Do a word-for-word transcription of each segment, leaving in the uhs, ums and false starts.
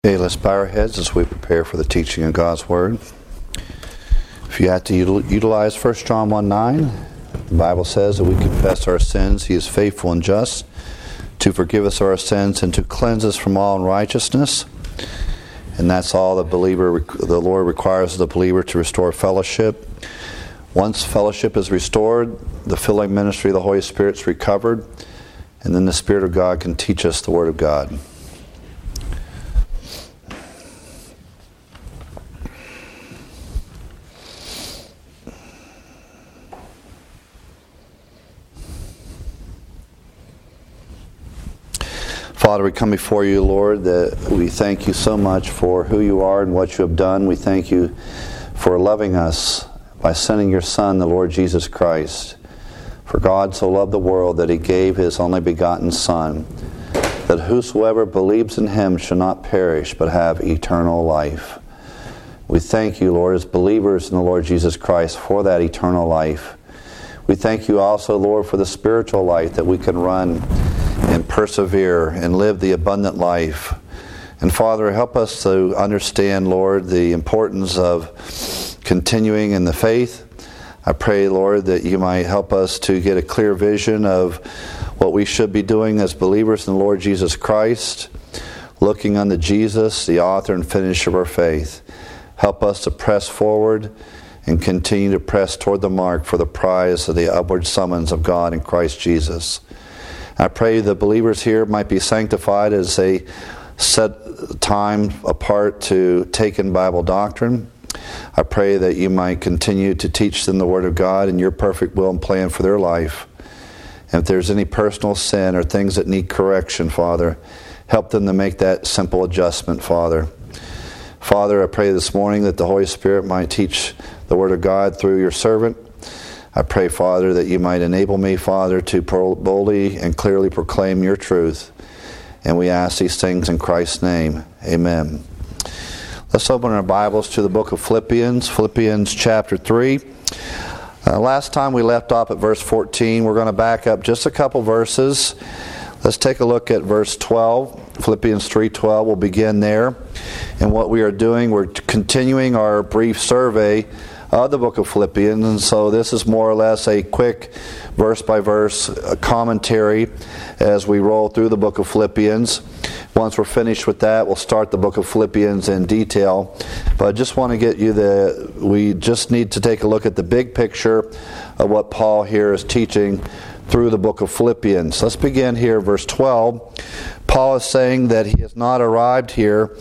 Okay, let's bow our heads as we prepare for the teaching of God's Word. If you have to util- utilize First John one nine, the Bible says that we confess our sins. He is faithful and just to forgive us our sins and to cleanse us from all unrighteousness. And that's all the believer, the Lord requires of the believer to restore fellowship. Once fellowship is restored, the filling ministry of the Holy Spirit is recovered, and then the Spirit of God can teach us the Word of God. Father, we come before you, Lord, that we thank you so much for who you are and what you have done. We thank you for loving us by sending your Son, the Lord Jesus Christ. For God so loved the world that he gave his only begotten Son, that whosoever believes in him shall not perish but have eternal life. We thank you, Lord, as believers in the Lord Jesus Christ for that eternal life. We thank you also, Lord, for the spiritual life that we can run and persevere and live the abundant life. And Father, help us to understand, Lord, the importance of continuing in the faith. I pray, Lord, that you might help us to get a clear vision of what we should be doing as believers in the Lord Jesus Christ, looking unto Jesus, the author and finisher of our faith. Help us to press forward and continue to press toward the mark for the prize of the upward summons of God in Christ Jesus. I pray the believers here might be sanctified as they set time apart to take in Bible doctrine. I pray that you might continue to teach them the Word of God and your perfect will and plan for their life. And if there's any personal sin or things that need correction, Father, help them to make that simple adjustment, Father. Father, I pray this morning that the Holy Spirit might teach the Word of God through your servant. I pray, Father, that you might enable me, Father, to boldly and clearly proclaim your truth. And we ask these things in Christ's name. Amen. Let's open our Bibles to the book of Philippians, Philippians chapter three. Uh, last time we left off at verse fourteen. We're going to back up just a couple verses. Let's take a look at verse twelve. Philippians three twelve. We'll begin there. And what we are doing, we're continuing our brief survey of the book of Philippians, and so this is more or less a quick verse-by-verse commentary as we roll through the book of Philippians. Once we're finished with that, we'll start the book of Philippians in detail. But I just want to get you the, we just need to take a look at the big picture of what Paul here is teaching through the book of Philippians. Let's begin here, verse twelve. Paul is saying that he has not arrived here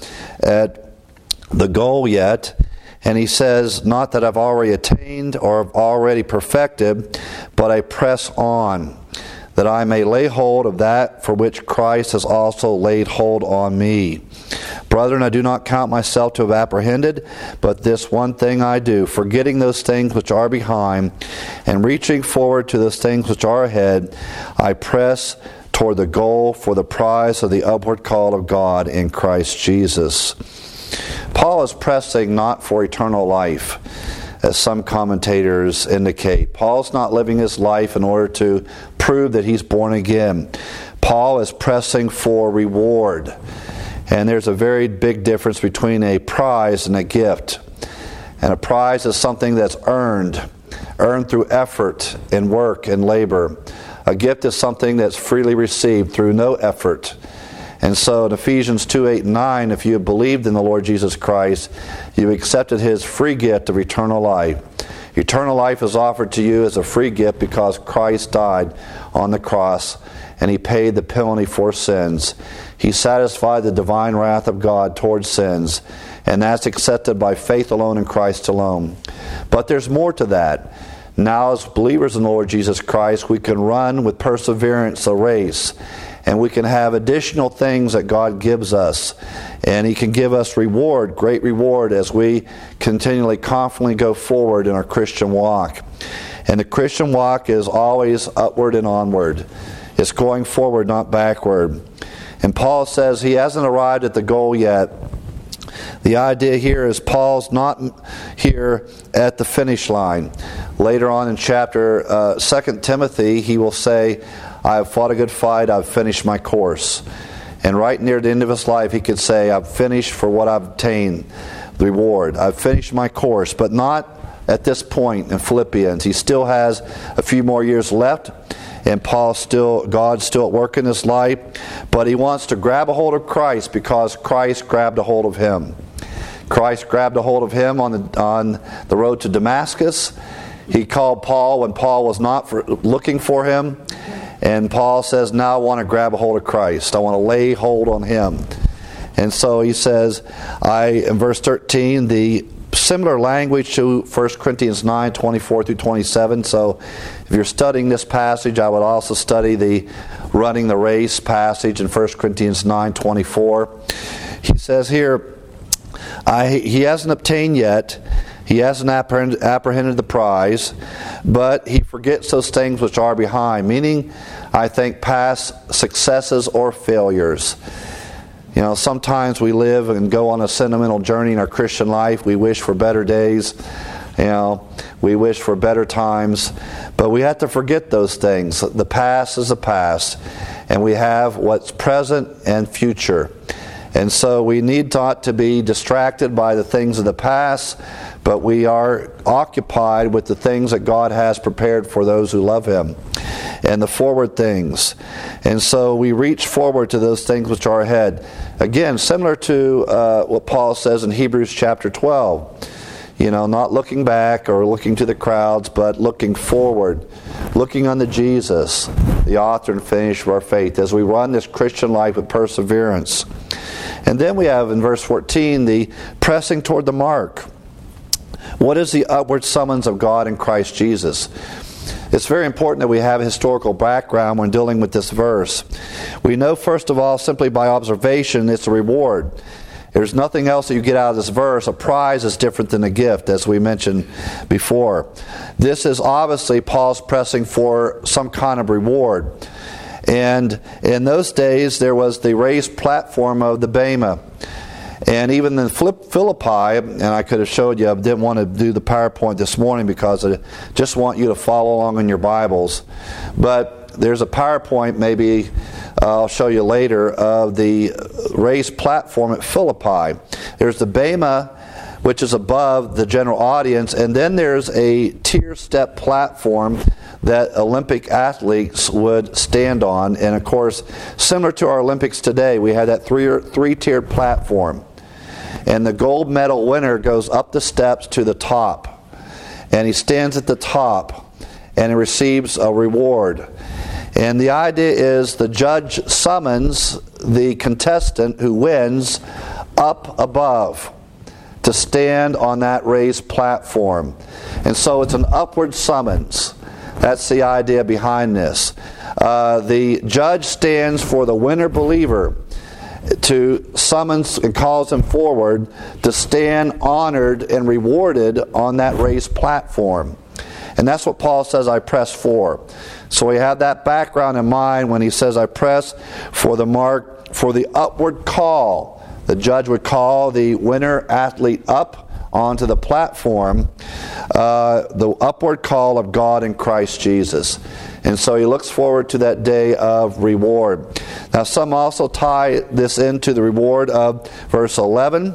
at the goal yet. And he says, not that I've already attained or have already perfected, but I press on, that I may lay hold of that for which Christ has also laid hold on me. Brethren, I do not count myself to have apprehended, but this one thing I do, forgetting those things which are behind, and reaching forward to those things which are ahead, I press toward the goal for the prize of the upward call of God in Christ Jesus. Paul is pressing not for eternal life, as some commentators indicate. Paul's not living his life in order to prove that he's born again. Paul is pressing for reward. And there's a very big difference between a prize and a gift. And a prize is something that's earned, earned through effort and work and labor. A gift is something that's freely received through no effort. And so in Ephesians two, eight, and nine, if you have believed in the Lord Jesus Christ, you've accepted his free gift of eternal life. Eternal life is offered to you as a free gift because Christ died on the cross and he paid the penalty for sins. He satisfied the divine wrath of God towards sins, and that's accepted by faith alone in Christ alone. But there's more to that. Now as believers in the Lord Jesus Christ, we can run with perseverance a race. And we can have additional things that God gives us. And he can give us reward, great reward, as we continually, confidently go forward in our Christian walk. And the Christian walk is always upward and onward. It's going forward, not backward. And Paul says he hasn't arrived at the goal yet. The idea here is Paul's not here at the finish line. Later on in chapter uh, Second Timothy, he will say, I have fought a good fight, I've finished my course. And right near the end of his life, he could say, I've finished for what I've obtained, the reward. I've finished my course, but not at this point in Philippians. He still has a few more years left, and Paul still, God's still at work in his life, but he wants to grab a hold of Christ because Christ grabbed a hold of him. Christ grabbed a hold of him on the, on the road to Damascus. He called Paul when Paul was not for, looking for him. And Paul says, now I want to grab a hold of Christ. I want to lay hold on him. And so he says, I in verse thirteen, the similar language to First Corinthians nine, twenty-four through twenty-seven. So if you're studying this passage, I would also study the running the race passage in First Corinthians nine, twenty-four. He says here, I, he hasn't obtained yet. He hasn't apprehended, apprehended the prize, but he forgets those things which are behind, meaning, I think, past successes or failures. You know, sometimes we live and go on a sentimental journey in our Christian life. We wish for better days. You know, we wish for better times. But we have to forget those things. The past is the past. And we have what's present and future. And so we need not to be distracted by the things of the past, but we are occupied with the things that God has prepared for those who love Him, and the forward things. And so we reach forward to those things which are ahead. Again, similar to uh, what Paul says in Hebrews chapter twelve. You know, not looking back or looking to the crowds, but looking forward, looking unto Jesus, the author and finisher of our faith, as we run this Christian life with perseverance. And then we have in verse fourteen, the pressing toward the mark. What is the upward summons of God in Christ Jesus? It's very important that we have a historical background when dealing with this verse. We know, first of all, simply by observation, it's a reward. There's nothing else that you get out of this verse. A prize is different than a gift, as we mentioned before. This is obviously Paul's pressing for some kind of reward. And in those days, there was the raised platform of the Bema. And even in Philippi, and I could have showed you, I didn't want to do the PowerPoint this morning because I just want you to follow along in your Bibles. But there's a PowerPoint, maybe uh, I'll show you later, of the raised platform at Philippi. There's the Bema, which is above the general audience, and then there's a tier-step platform that Olympic athletes would stand on. And of course, similar to our Olympics today, we had that three, three-tiered platform. And the gold medal winner goes up the steps to the top. And he stands at the top and he receives a reward. And the idea is the judge summons the contestant who wins up above to stand on that raised platform. And so it's an upward summons. That's the idea behind this. Uh, the judge stands for the winner believer to summons and calls him forward to stand honored and rewarded on that raised platform. And that's what Paul says, I press for. So we have that background in mind when he says, I press for the mark, for the upward call. The judge would call the winner athlete up onto the platform, uh, the upward call of God in Christ Jesus. And so he looks forward to that day of reward. Now some also tie this into the reward of verse eleven.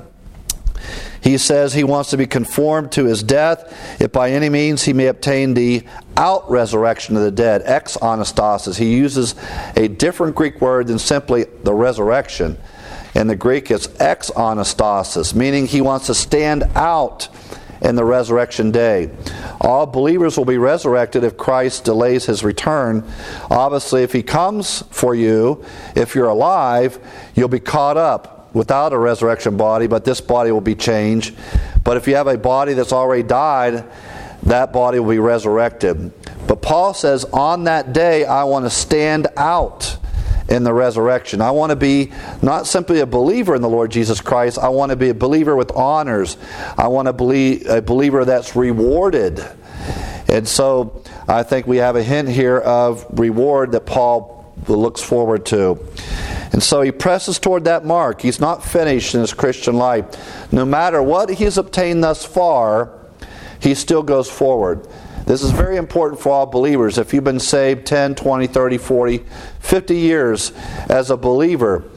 He says he wants to be conformed to his death, if by any means he may obtain the out-resurrection of the dead, ex anastasis. He uses a different Greek word than simply the resurrection. In the Greek, it's ex anastasis, meaning he wants to stand out in the resurrection day. All believers will be resurrected if Christ delays his return. Obviously, if he comes for you, if you're alive, you'll be caught up without a resurrection body, but this body will be changed. But if you have a body that's already died, that body will be resurrected. But Paul says, on that day, I want to stand out in the resurrection. I want to be not simply a believer in the Lord Jesus Christ. I want to be a believer with honors. I want to be a believer that's rewarded. And so I think we have a hint here of reward that Paul looks forward to. And so he presses toward that mark. He's not finished in his Christian life. No matter what he's obtained thus far, he still goes forward. This is very important for all believers. If you've been saved ten, twenty, thirty, forty, fifty years as a believer,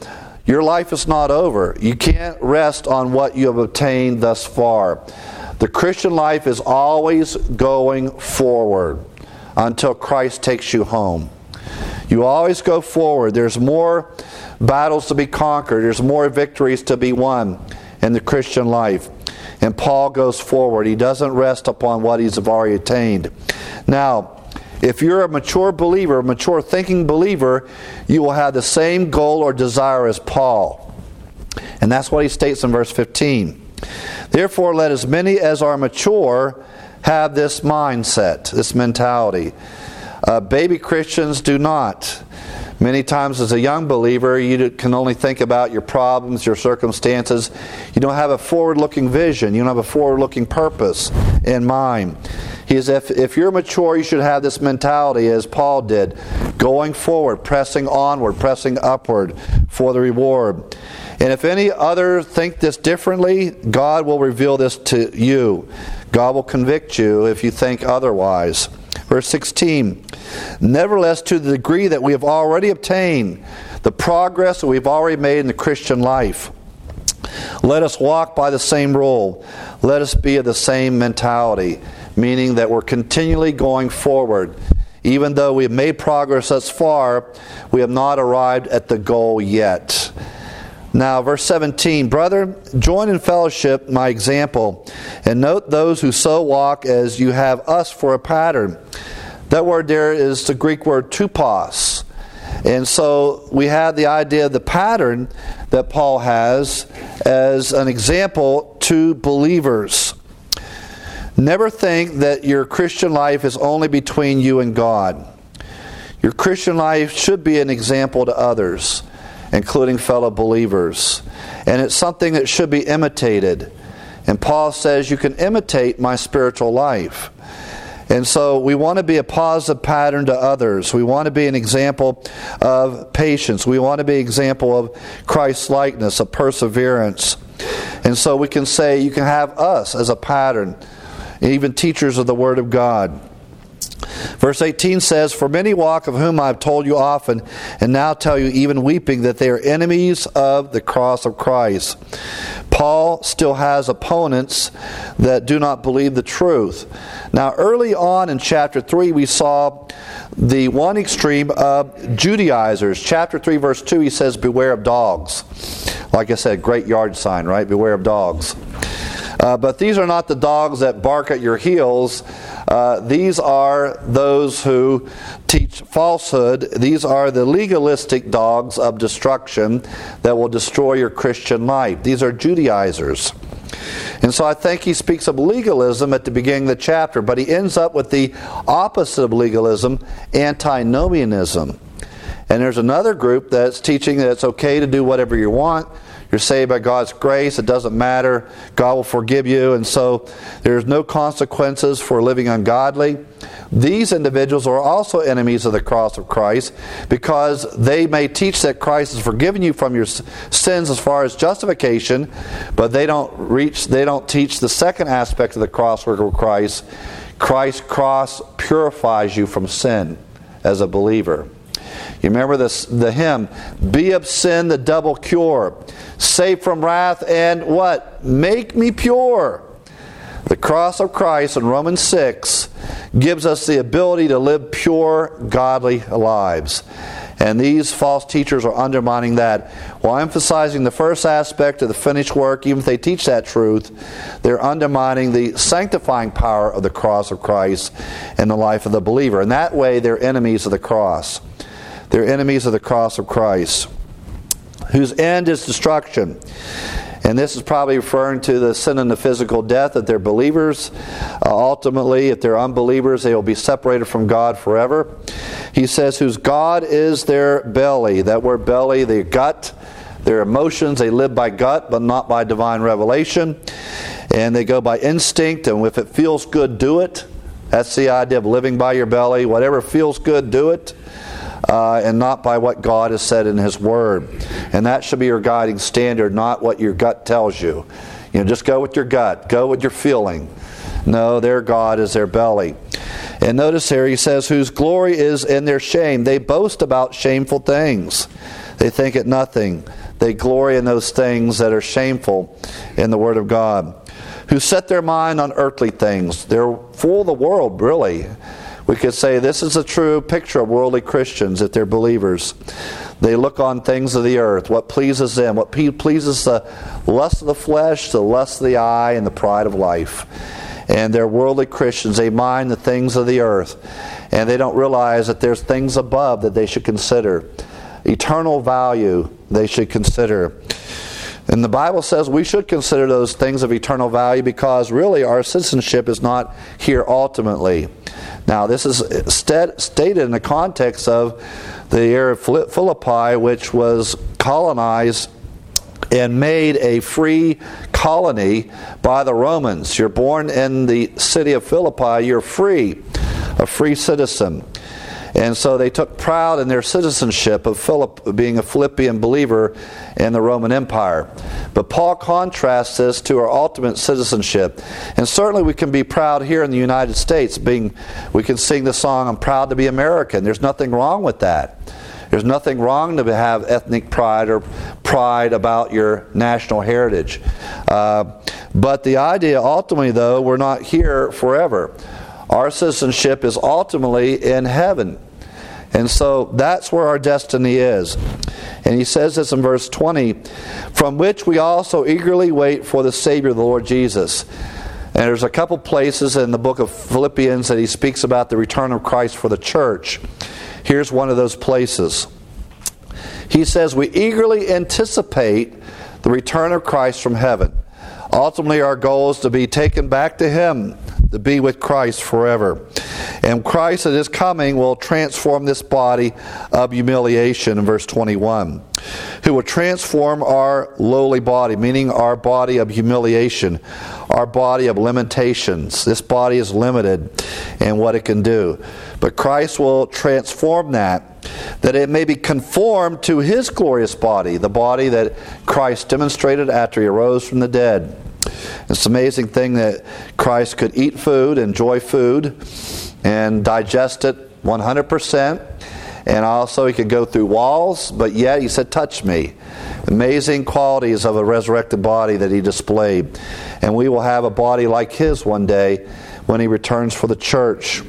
Your life is not over. You can't rest on what you have obtained thus far. The Christian life is always going forward until Christ takes you home. You always go forward. There's more battles to be conquered. There's more victories to be won in the Christian life. And Paul goes forward. He doesn't rest upon what he's already attained. Now, if you're a mature believer, a mature thinking believer, you will have the same goal or desire as Paul. And that's what he states in verse fifteen. Therefore, let as many as are mature have this mindset, this mentality. Uh, baby Christians do not. Many times as a young believer, you can only think about your problems, your circumstances. You don't have a forward-looking vision. You don't have a forward-looking purpose in mind. He is, if, if you're mature, you should have this mentality as Paul did, going forward, pressing onward, pressing upward for the reward. And if any other think this differently, God will reveal this to you. God will convict you if you think otherwise. Verse sixteen, nevertheless, to the degree that we have already obtained the progress that we've already made in the Christian life, let us walk by the same rule. Let us be of the same mentality, meaning that we're continually going forward. Even though we have made progress thus far, we have not arrived at the goal yet. Now, verse seventeen, brother, join in fellowship my example, and note those who so walk as you have us for a pattern. That word there is the Greek word tupos. And so we have the idea of the pattern that Paul has as an example to believers. Never think that your Christian life is only between you and God. Your Christian life should be an example to others, including fellow believers. And it's something that should be imitated. And Paul says you can imitate my spiritual life. And so we want to be a positive pattern to others. We want to be an example of patience. We want to be an example of Christ's likeness, of perseverance. And so we can say you can have us as a pattern, even teachers of the Word of God. Verse eighteen says, for many walk, of whom I have told you often, and now tell you even weeping, that they are enemies of the cross of Christ. Paul still has opponents that do not believe the truth. Now, early on in chapter three, we saw the one extreme of Judaizers. Chapter three, verse two, he says, beware of dogs. Like I said, great yard sign, right? Beware of dogs. Uh, but these are not the dogs that bark at your heels. Uh, these are those who teach falsehood. These are the legalistic dogs of destruction that will destroy your Christian life. These are Judaizers. And so I think he speaks of legalism at the beginning of the chapter, but he ends up with the opposite of legalism, antinomianism. And there's another group that's teaching that it's okay to do whatever you want. You're saved by God's grace. It doesn't matter. God will forgive you. And so there's no consequences for living ungodly. These individuals are also enemies of the cross of Christ because they may teach that Christ has forgiven you from your sins as far as justification, but they don't reach, they don't teach the second aspect of the cross work of Christ. Christ's cross purifies you from sin as a believer. You remember this, the hymn, be of sin the double cure, save from wrath and what? Make me pure. The cross of Christ in Romans six gives us the ability to live pure, godly lives. And these false teachers are undermining that. While emphasizing the first aspect of the finished work, even if they teach that truth, they're undermining the sanctifying power of the cross of Christ in the life of the believer. And that way they're enemies of the cross. They're enemies of the cross of Christ, whose end is destruction. And this is probably referring to the sin and the physical death that they're believers. Uh, ultimately, if they're unbelievers, they will be separated from God forever. He says, whose God is their belly. That word belly, their gut, their emotions. They live by gut, but not by divine revelation. And they go by instinct, and if it feels good, do it. That's the idea of living by your belly. Whatever feels good, do it. Uh, and not by what God has said in His Word. And that should be your guiding standard, not what your gut tells you. You know, just go with your gut. Go with your feeling. No, their God is their belly. And notice here he says, whose glory is in their shame. They boast about shameful things. They think it nothing They glory in those things that are shameful in the Word of God. Who set their mind on earthly things. They're full of the world, really. We could say this is a true picture of worldly Christians, if they're believers. They look on things of the earth, what pleases them, what pleases the lust of the flesh, the lust of the eye, and the pride of life. And they're worldly Christians. They mind the things of the earth. And they don't realize that there's things above that they should consider. Eternal value they should consider. And the Bible says we should consider those things of eternal value because really our citizenship is not here ultimately. Now this is st- stated in the context of the area of Philippi, which was colonized and made a free colony by the Romans. You're born in the city of Philippi, you're free, a free citizen. And so they took pride in their citizenship of Philip being a Philippian believer in the Roman Empire. But Paul contrasts this to our ultimate citizenship. And certainly we can be proud here in the United States. Being, we can sing the song, I'm proud to be American. There's nothing wrong with that. There's nothing wrong to have ethnic pride or pride about your national heritage. Uh, but the idea ultimately, though, we're not here forever. Our citizenship is ultimately in heaven. And so that's where our destiny is. And he says this in verse twenty, from which we also eagerly wait for the Savior, the Lord Jesus. And there's a couple places in the book of Philippians that he speaks about the return of Christ for the church. Here's one of those places. He says, we eagerly anticipate the return of Christ from heaven. Ultimately, our goal is to be taken back to Him, to be with Christ forever. And Christ at His coming will transform this body of humiliation in verse twenty-one. Who will transform our lowly body, meaning our body of humiliation, our body of limitations. This body is limited in what it can do. But Christ will transform that, that it may be conformed to His glorious body, the body that Christ demonstrated after He arose from the dead. It's an amazing thing that Christ could eat food, enjoy food, and digest it one hundred percent. And also He could go through walls, but yet He said, touch me. Amazing qualities of a resurrected body that He displayed. And we will have a body like His one day when He returns for the church.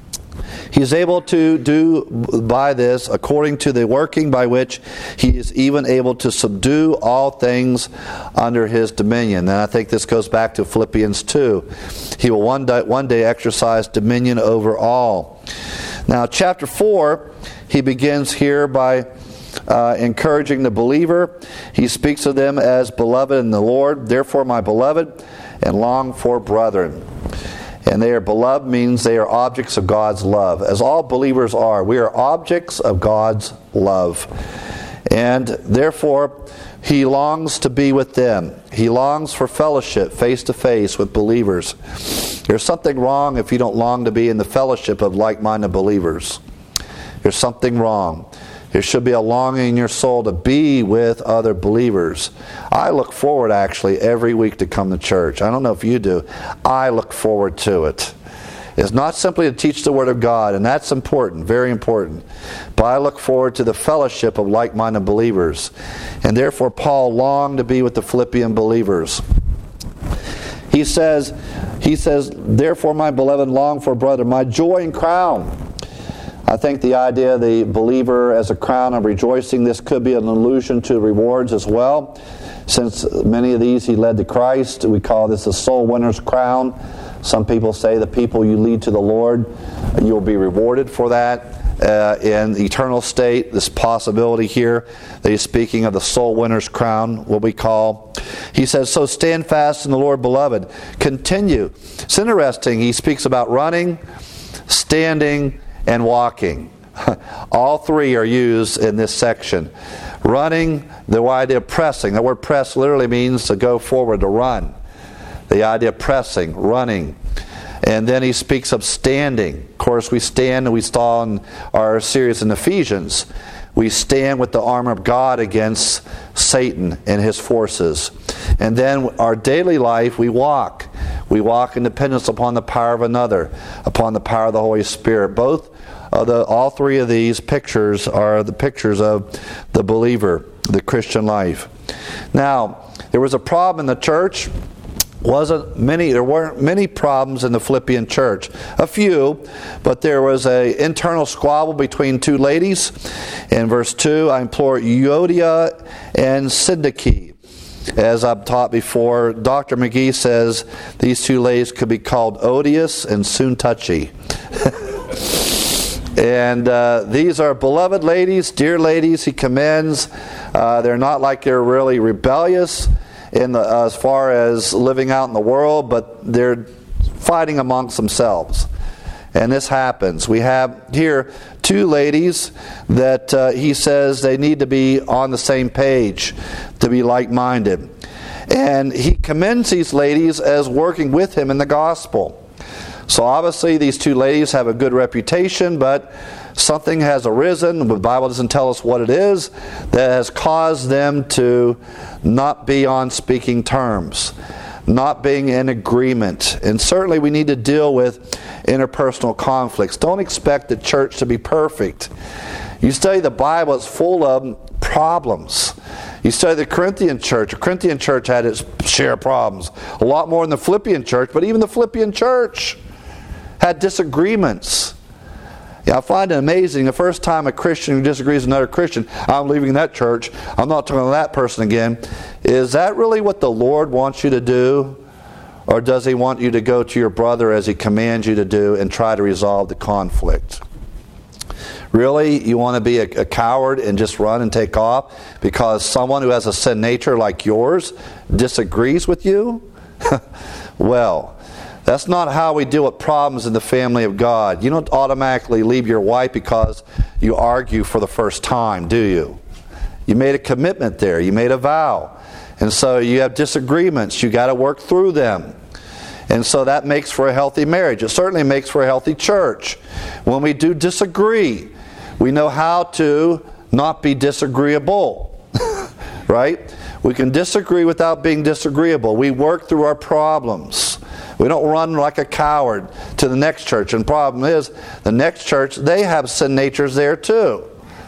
He's able to do by this according to the working by which He is even able to subdue all things under His dominion. And I think this goes back to Philippians two. He will one day, one day exercise dominion over all. Now, chapter four, he begins here by uh, encouraging the believer. He speaks of them as beloved in the Lord. Therefore, my beloved, and long for brethren. And they are beloved means they are objects of God's love. As all believers are, we are objects of God's love. And therefore, He longs to be with them. He longs for fellowship face to face with believers. There's something wrong if you don't long to be in the fellowship of like-minded believers. There's something wrong. There should be a longing in your soul to be with other believers. I look forward actually every week to come to church. I don't know if you do. I look forward to it. It's not simply to teach the Word of God, and that's important, very important. But I look forward to the fellowship of like-minded believers. And therefore Paul longed to be with the Philippian believers. He says, he says, therefore my beloved, long for brother, my joy and crown. I think the idea of the believer as a crown of rejoicing, this could be an allusion to rewards as well. Since many of these he led to Christ, we call this a soul winner's crown. Some people say the people you lead to the Lord, you'll be rewarded for that uh, in the eternal state. This possibility here that he's speaking of the soul winner's crown, what we call. He says, so stand fast in the Lord, beloved. Continue. It's interesting. He speaks about running, standing, and walking. All three are used in this section. Running, the idea of pressing. The word press literally means to go forward, to run. The idea of pressing, running. And then he speaks of standing. Of course, we stand, and we saw in our series in Ephesians, we stand with the armor of God against Satan and his forces. And then our daily life, we walk. We walk in dependence upon the power of another, upon the power of the Holy Spirit. Both of the, all three of these pictures are the pictures of the believer. the Christian life. Now, there was a problem in the church. Wasn't many there weren't many problems in the Philippian church. A few, but there was an internal squabble between two ladies. In verse two, I implore Euodia and Syntyche. As I've taught before, Doctor McGee says these two ladies could be called odious and soon touchy. And uh, these are beloved ladies, dear ladies, he commends. Uh, they're not like they're really rebellious in the, uh, as far as living out in the world, but they're fighting amongst themselves. And this happens. We have here two ladies that uh, he says they need to be on the same page, to be like-minded. And he commends these ladies as working with him in the gospel. So obviously these two ladies have a good reputation, but something has arisen, the Bible doesn't tell us what it is, that has caused them to not be on speaking terms, not being in agreement. And certainly we need to deal with interpersonal conflicts. Don't expect the church to be perfect. You study the Bible, it's full of problems. You study the Corinthian church. The Corinthian church had its share of problems. A lot more than the Philippian church, but even the Philippian church had disagreements. Yeah, I find it amazing. The first time a Christian who disagrees with another Christian, I'm leaving that church, I'm not talking to that person again. Is that really what the Lord wants you to do? Or does He want you to go to your brother as He commands you to do and try to resolve the conflict? Really? You want to be a, a coward and just run and take off because someone who has a sin nature like yours disagrees with you? Well, that's not how we deal with problems in the family of God. You don't automatically leave your wife because you argue for the first time, do you? You made a commitment there. You made a vow. And so you have disagreements. You got to work through them. And so that makes for a healthy marriage. It certainly makes for a healthy church. When we do disagree, we know how to not be disagreeable. Right? We can disagree without being disagreeable. We work through our problems. We don't run like a coward to the next church. And the problem is, the next church, they have sin natures there too.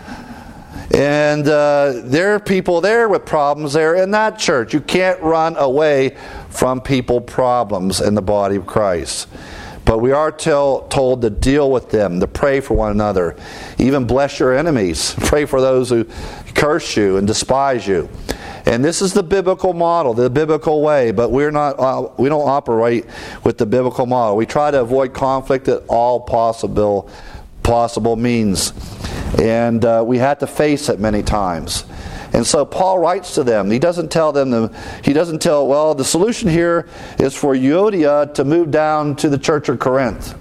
And uh, there are people there with problems there in that church. You can't run away from people problems in the body of Christ. But we are tell, told to deal with them, to pray for one another. Even bless your enemies. Pray for those who curse you and despise you. And this is the biblical model, the biblical way, but we're not, uh, we don't operate with the biblical model. We try to avoid conflict at all possible, possible means. And uh, we had to face it many times. And so Paul writes to them. He doesn't tell them, the, he doesn't tell, well, the solution here is for Euodia to move down to the church of Corinth.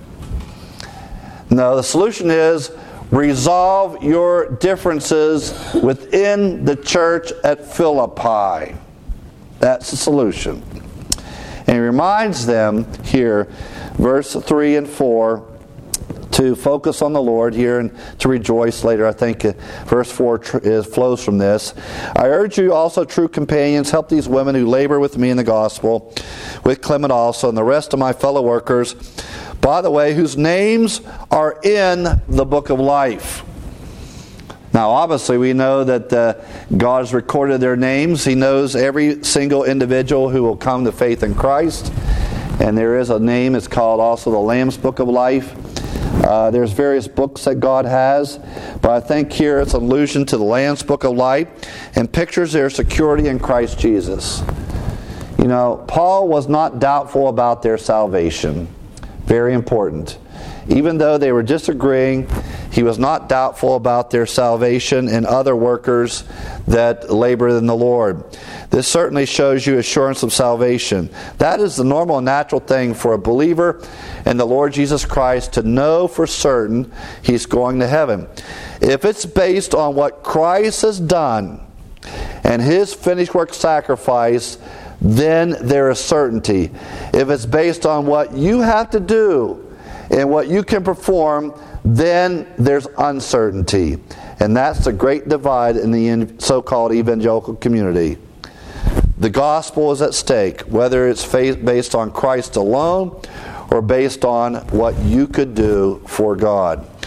No, the solution is resolve your differences within the church at Philippi. That's the solution. And he reminds them here, verse three and four, to focus on the Lord here and to rejoice later. I think verse four tr- is, flows from this. I urge you also, true companions, help these women who labor with me in the gospel, with Clement also, and the rest of my fellow workers, by the way, whose names are in the book of life. Now, obviously, we know that uh, God has recorded their names. He knows every single individual who will come to faith in Christ. And there is a name, it's called also the Lamb's Book of Life. Uh, there's various books that God has, but I think here it's an allusion to the Lamb's Book of Life and pictures their security in Christ Jesus. You know, Paul was not doubtful about their salvation. Very important. Even though they were disagreeing, he was not doubtful about their salvation and other workers that labor in the Lord. This certainly shows you assurance of salvation. That is the normal and natural thing for a believer in the Lord Jesus Christ, to know for certain he's going to heaven. If it's based on what Christ has done and his finished work sacrifice, then there is certainty. If it's based on what you have to do and what you can perform, then there's uncertainty. And that's the great divide in the so-called evangelical community. The gospel is at stake, whether it's based on Christ alone or based on what you could do for God.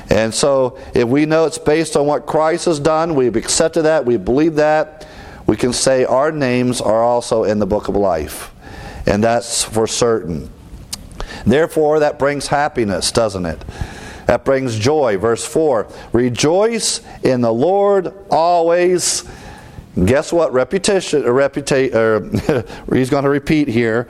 And so if we know it's based on what Christ has done, we've accepted that, we believe that, we can say our names are also in the book of life. And that's for certain. Therefore, that brings happiness, doesn't it? That brings joy. Verse four, rejoice in the Lord always. Guess what? Repetition, or reputa- or he's going to repeat here.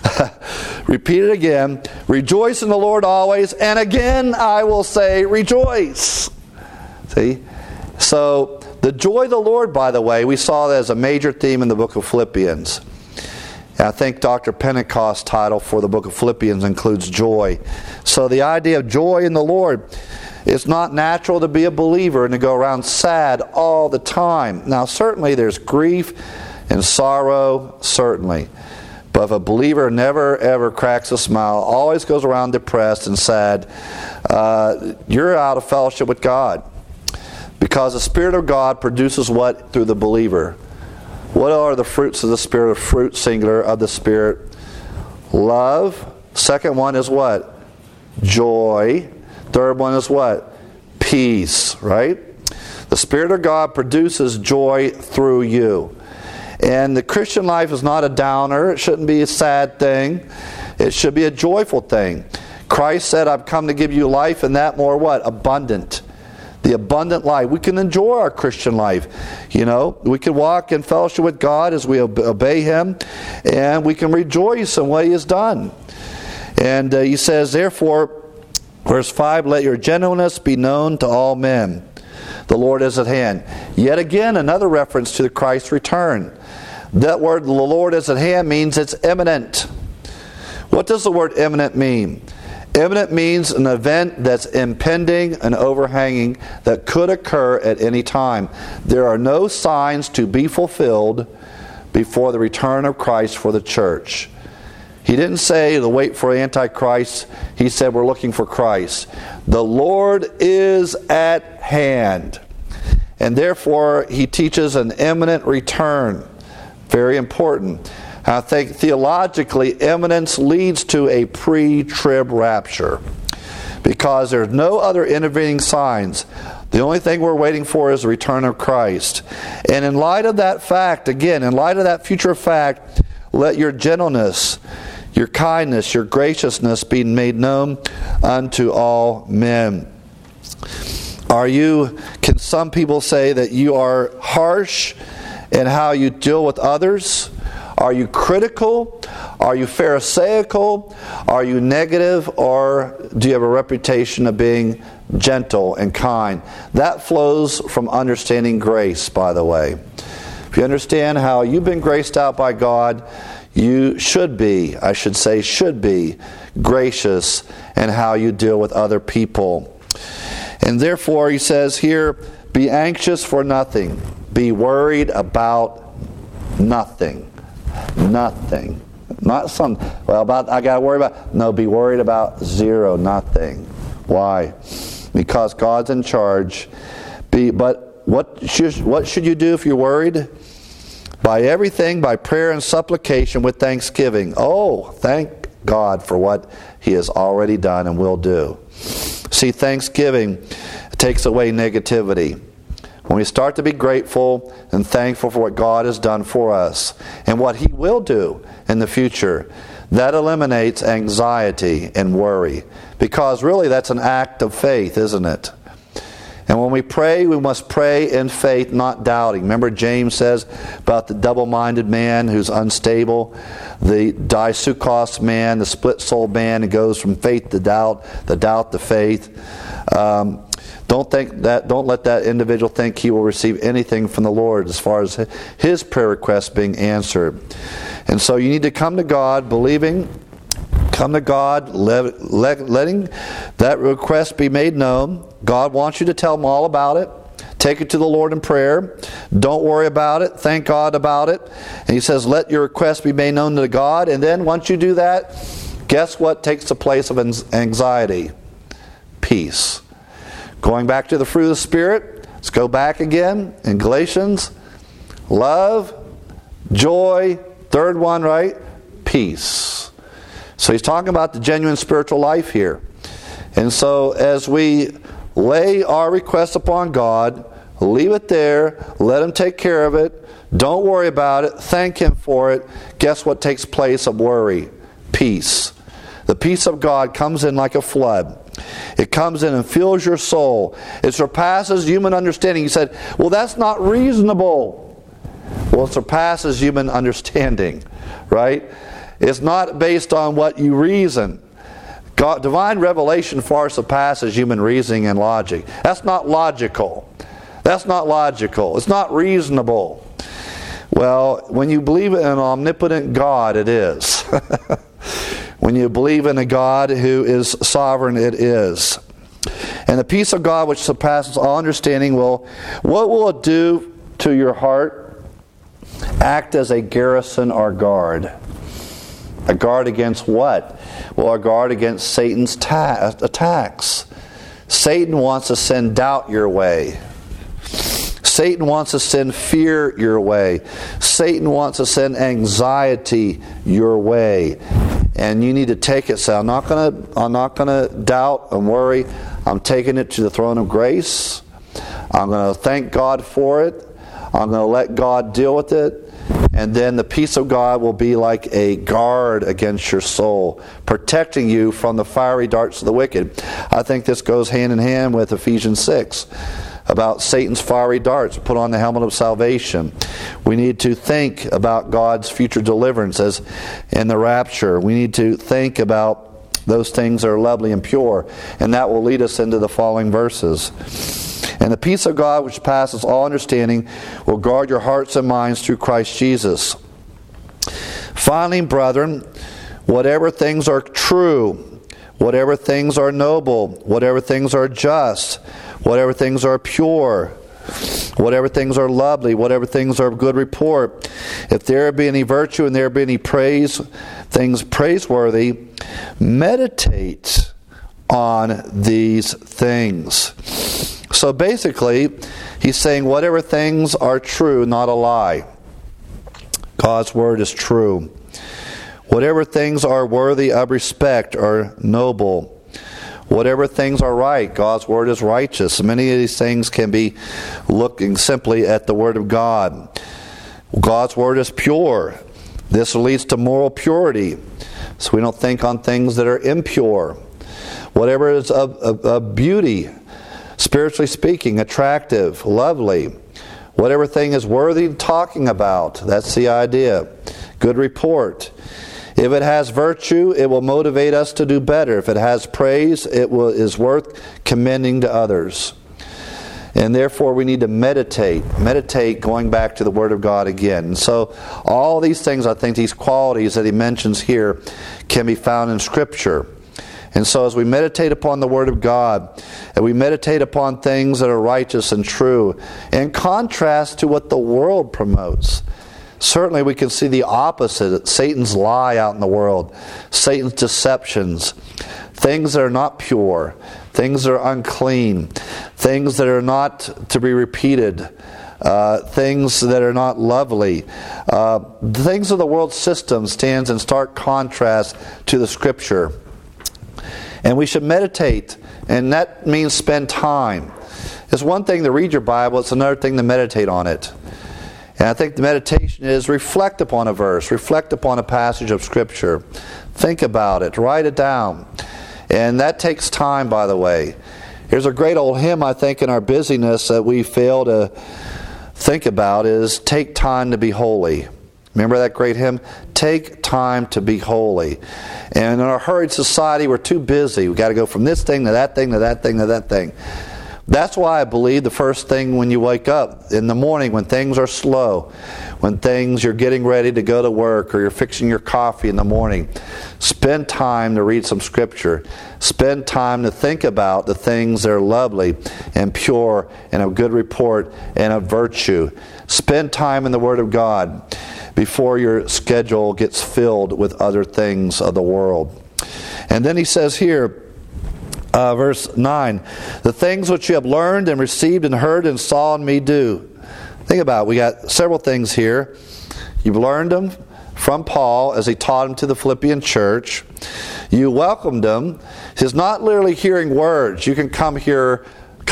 Repeat it again. Rejoice in the Lord always, and again I will say rejoice. See? So, the joy of the Lord, by the way, we saw that as a major theme in the book of Philippians. And I think Doctor Pentecost's title for the book of Philippians includes joy. So the idea of joy in the Lord, it's not natural to be a believer and to go around sad all the time. Now certainly there's grief and sorrow, certainly. But if a believer never ever cracks a smile, always goes around depressed and sad, uh, you're out of fellowship with God. Because the Spirit of God produces what through the believer? What are the fruits of the Spirit? Fruit singular of the Spirit? Love. Second one is what? Joy. Third one is what? Peace, right? The Spirit of God produces joy through you. And the Christian life is not a downer. It shouldn't be a sad thing. It should be a joyful thing. Christ said, I've come to give you life, and that more what? Abundant. The abundant life. We can enjoy our Christian life. You know, we can walk in fellowship with God as we obey Him, and we can rejoice in what He has done. And uh, He says, therefore, verse five, let your gentleness be known to all men. The Lord is at hand. Yet again, another reference to the Christ's return. That word, the Lord is at hand, means it's imminent. What does the word imminent mean? Imminent means an event that's impending and overhanging that could occur at any time. There are no signs to be fulfilled before the return of Christ for the church. He didn't say to wait for Antichrist. He said we're looking for Christ. The Lord is at hand. And therefore, He teaches an imminent return. Very important. I think theologically, imminence leads to a pre-trib rapture. Because there's no other intervening signs. The only thing we're waiting for is the return of Christ. And in light of that fact, again, in light of that future fact, let your gentleness, your kindness, your graciousness be made known unto all men. Are you, can some people say that you are harsh in how you deal with others? Are you critical? Are you pharisaical? Are you negative? Or do you have a reputation of being gentle and kind? That flows from understanding grace, by the way. If you understand how you've been graced out by God, you should be, I should say should be, gracious in how you deal with other people. And therefore, he says here, be anxious for nothing. Be worried about nothing. Nothing. Not some, well, about I got to worry about, no, be worried about zero, nothing. Why? Because God's in charge. Be, but what should, what should you do if you're worried? By everything, by prayer and supplication with thanksgiving. Oh, thank God for what He has already done and will do. See, thanksgiving takes away negativity. When we start to be grateful and thankful for what God has done for us and what He will do in the future, that eliminates anxiety and worry. Because really that's an act of faith, isn't it? And when we pray, we must pray in faith, not doubting. Remember James says about the double-minded man who's unstable, the disukos man, the split-souled man who goes from faith to doubt, the doubt to faith. Um, Don't think that. Don't let that individual think he will receive anything from the Lord as far as his prayer requests being answered. And so you need to come to God believing, come to God let, let, letting that request be made known. God wants you to tell Him all about it. Take it to the Lord in prayer. Don't worry about it. Thank God about it. And He says, let your request be made known to God. And then once you do that, guess what takes the place of anxiety? Peace. Going back to the fruit of the Spirit, let's go back again in Galatians. Love, joy, third one, right? Peace. So he's talking about the genuine spiritual life here. And so as we lay our requests upon God, leave it there, let Him take care of it, don't worry about it, thank Him for it. Guess what takes place of worry? Peace. The peace of God comes in like a flood. It comes in and fills your soul. It surpasses human understanding. You said, well, that's not reasonable. Well, it surpasses human understanding, right? It's not based on what you reason. God, divine revelation far surpasses human reasoning and logic. That's not logical. That's not logical. It's not reasonable. Well, when you believe in an omnipotent God, it is. When you believe in a God who is sovereign, it is. And the peace of God which surpasses all understanding will, what will it do to your heart? Act as a garrison or guard. A guard against what? Well, a guard against Satan's ta- attacks. Satan wants to send doubt your way. Satan wants to send fear your way. Satan wants to send anxiety your way. And you need to take it. Say, I'm not going to I'm not going to doubt and worry. I'm taking it to the throne of grace. I'm going to thank God for it. I'm going to let God deal with it. And then the peace of God will be like a guard against your soul, protecting you from the fiery darts of the wicked. I think this goes hand in hand with Ephesians six about Satan's fiery darts. Put on the helmet of salvation. We need to think about God's future deliverances in the rapture. We need to think about those things that are lovely and pure. And that will lead us into the following verses. And the peace of God which passes all understanding will guard your hearts and minds through Christ Jesus. Finally, brethren, whatever things are true, whatever things are noble, whatever things are just, whatever things are pure, whatever things are lovely, whatever things are of good report, if there be any virtue and there be any praise, things praiseworthy, meditate on these things. So basically, he's saying whatever things are true, not a lie. God's word is true. Whatever things are worthy of respect or noble. Whatever things are right, God's word is righteous. Many of these things can be looking simply at the word of God. God's word is pure. This leads to moral purity. So we don't think on things that are impure. Whatever is of, of, of beauty, spiritually speaking, attractive, lovely. Whatever thing is worthy of talking about. That's the idea. Good report. If it has virtue, it will motivate us to do better. If it has praise, it will, is worth commending to others. And therefore we need to meditate. Meditate going back to the Word of God again. And so all these things, I think these qualities that he mentions here can be found in Scripture. And so as we meditate upon the Word of God, and we meditate upon things that are righteous and true, in contrast to what the world promotes, certainly we can see the opposite, Satan's lie out in the world, Satan's deceptions, things that are not pure, things that are unclean, things that are not to be repeated, uh, things that are not lovely. Uh, the things of the world system stands in stark contrast to the Scripture. And we should meditate, and that means spend time. It's one thing to read your Bible, it's another thing to meditate on it. And I think the meditation is reflect upon a verse, reflect upon a passage of Scripture. Think about it, write it down. And that takes time, by the way. Here's a great old hymn, I think, in our busyness that we fail to think about is take time to be holy. Remember that great hymn? Take time to be holy. And in our hurried society, we're too busy. We've got to go from this thing to that thing to that thing to that thing. That's why I believe the first thing when you wake up in the morning, when things are slow, when things you're getting ready to go to work or you're fixing your coffee in the morning, spend time to read some Scripture. Spend time to think about the things that are lovely and pure and of good report and of virtue. Spend time in the Word of God before your schedule gets filled with other things of the world. And then he says here, Uh, verse nine, the things which you have learned and received and heard and saw in me do. Think about it. We got several things here. You've learned them from Paul as he taught them to the Philippian church. You welcomed them. It's not literally hearing words. You can come here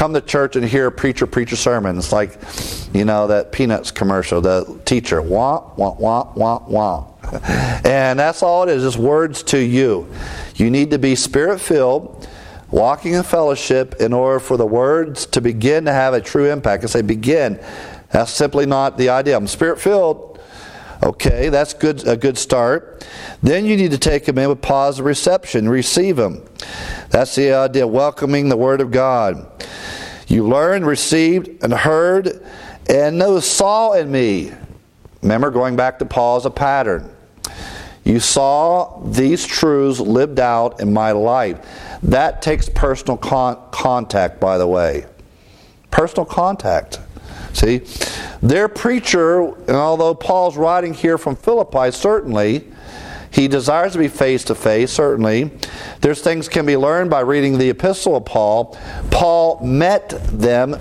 come to church and hear a preacher preach a sermon. It's like, you know, that Peanuts commercial, the teacher, wah, wah, wah, wah, wah. And that's all it is, just words to you. You need to be Spirit-filled, walking in fellowship in order for the words to begin to have a true impact. I say begin. That's simply not the idea. I'm Spirit-filled. Okay, that's good. A good start. Then you need to take them in with positive reception. Receive them. That's the idea, welcoming the Word of God. You learned, received, and heard, and know, saw in me. Remember, going back to Paul as a pattern. You saw these truths lived out in my life. That takes personal con- contact, by the way. Personal contact. See? Their preacher, and although Paul's writing here from Philippi, certainly, he desires to be face-to-face, certainly. There's things can be learned by reading the epistle of Paul. Paul met them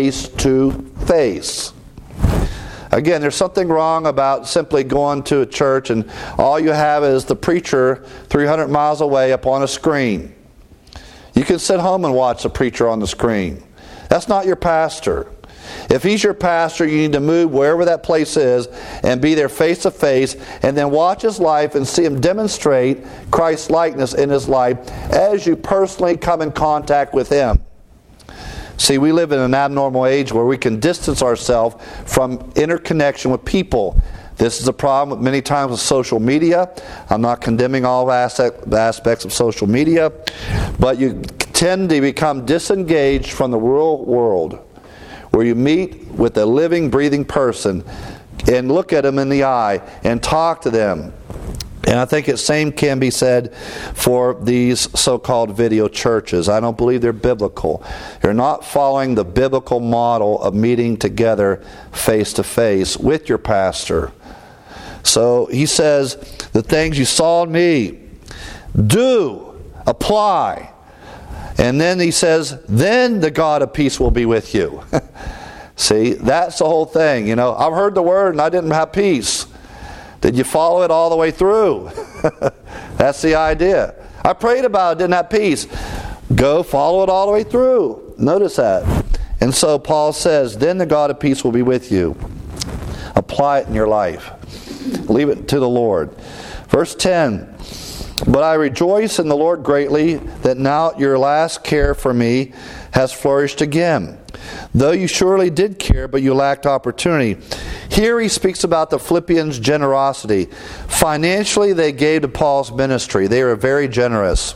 face-to-face. Again, there's something wrong about simply going to a church and all you have is the preacher three hundred miles away up on a screen. You can sit home and watch the preacher on the screen. That's not your pastor. If he's your pastor, you need to move wherever that place is and be there face to face and then watch his life and see him demonstrate Christ's likeness in his life as you personally come in contact with him. See, we live in an abnormal age where we can distance ourselves from interconnection with people. This is a problem many times with social media. I'm not condemning all aspects of social media, but you tend to become disengaged from the real world, where you meet with a living, breathing person and look at them in the eye and talk to them. And I think the same can be said for these so-called video churches. I don't believe they're biblical. They're not following the biblical model of meeting together face-to-face with your pastor. So he says, the things you saw in me, do, apply. And then he says, then the God of peace will be with you. See, that's the whole thing. You know, I've heard the word and I didn't have peace. Did you follow it all the way through? That's the idea. I prayed about it, didn't have peace. Go follow it all the way through. Notice that. And so Paul says, then the God of peace will be with you. Apply it in your life. Leave it to the Lord. Verse ten. But I rejoice in the Lord greatly that now your last care for me has flourished again. Though you surely did care, but you lacked opportunity. Here he speaks about the Philippians' generosity. Financially, they gave to Paul's ministry. They were very generous.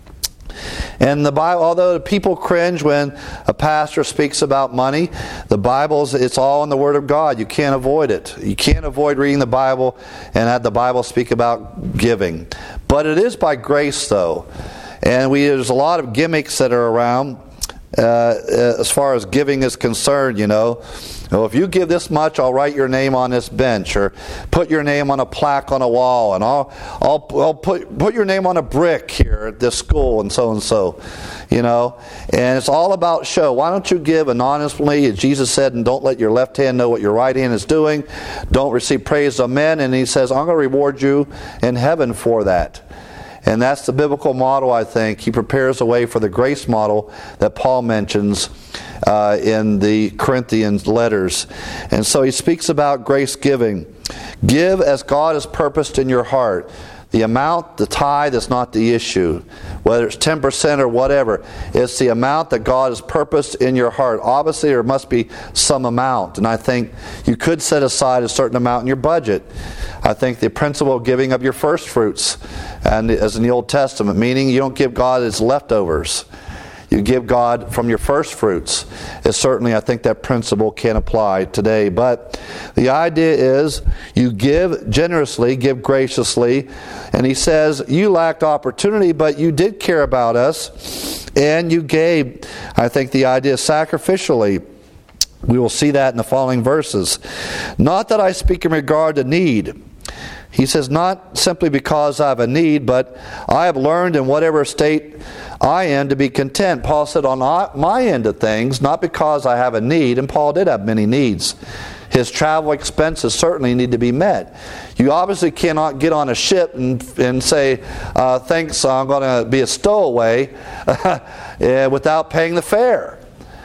And the Bible, although people cringe when a pastor speaks about money, the Bible's, it's all in the Word of God. You can't avoid it. You can't avoid reading the Bible and have the Bible speak about giving. But it is by grace, though. And we there's a lot of gimmicks that are around uh, as far as giving is concerned, you know. Well, if you give this much, I'll write your name on this bench, or put your name on a plaque on a wall, and I'll I'll, I'll put put your name on a brick here at this school, and so and so, you know. And it's all about show. Why don't you give anonymously, as Jesus said, and don't let your left hand know what your right hand is doing. Don't receive praise of men. And he says, I'm going to reward you in heaven for that. And that's the biblical model, I think. He prepares a way for the grace model that Paul mentions uh, in the Corinthians letters. And so he speaks about grace giving. Give as God has purposed in your heart. The amount, the tithe is not the issue. Whether it's ten percent or whatever, it's the amount that God has purposed in your heart. Obviously, there must be some amount. And I think you could set aside a certain amount in your budget. I think the principle of giving of your first fruits, and as in the Old Testament, meaning you don't give God his leftovers. You give God from your first fruits. Is certainly, I think that principle can apply today. But the idea is you give generously, give graciously. And he says, you lacked opportunity, but you did care about us. And you gave, I think the idea is sacrificially. We will see that in the following verses. Not that I speak in regard to need. He says, not simply because I have a need, but I have learned in whatever state I am to be content. Paul said, on my end of things, not because I have a need, and Paul did have many needs. His travel expenses certainly need to be met. You obviously cannot get on a ship and, and say, uh, thanks, I'm going to be a stowaway without paying the fare.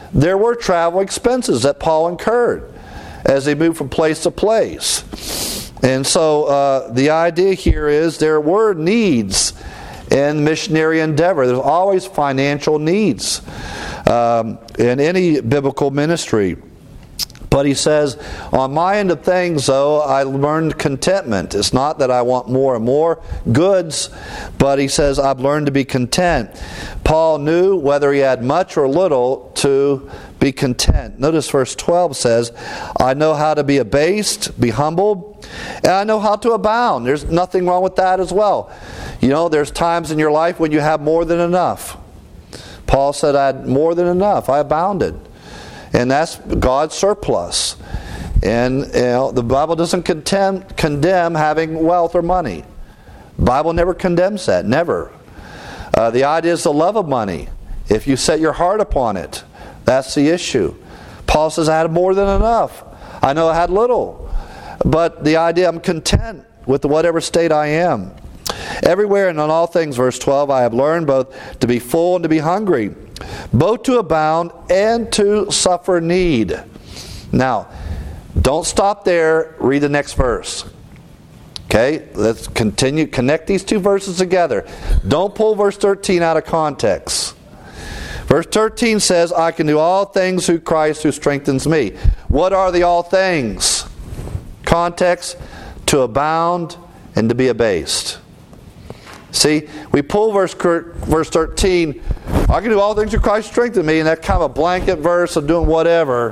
there were travel expenses that Paul incurred as they moved from place to place. And so uh, the idea here is there were needs in missionary endeavor. There's always financial needs um, in any biblical ministry. But he says, on my end of things, though, I learned contentment. It's not that I want more and more goods, but he says, I've learned to be content. Paul knew whether he had much or little to be content. Notice verse twelve says, I know how to be abased, be humbled, and I know how to abound. There's nothing wrong with that as well. You know, there's times in your life when you have more than enough. Paul said, I had more than enough. I abounded. And that's God's surplus. And you know, the Bible doesn't condemn, condemn having wealth or money. The Bible never condemns that, never. Uh, the idea is the love of money. If you set your heart upon it, that's the issue. Paul says, I had more than enough. I know I had little. But the idea, I'm content with whatever state I am. Everywhere and on all things, verse twelve, I have learned both to be full and to be hungry, both to abound and to suffer need. Now, don't stop there. Read the next verse. Okay? Let's continue. Connect these two verses together. Don't pull verse thirteen out of context. Verse thirteen says, I can do all things through Christ who strengthens me. What are the all things? Context, to abound and to be abased. See, we pull verse verse thirteen, I can do all things through Christ strengthen me, and that's kind of a blanket verse of doing whatever.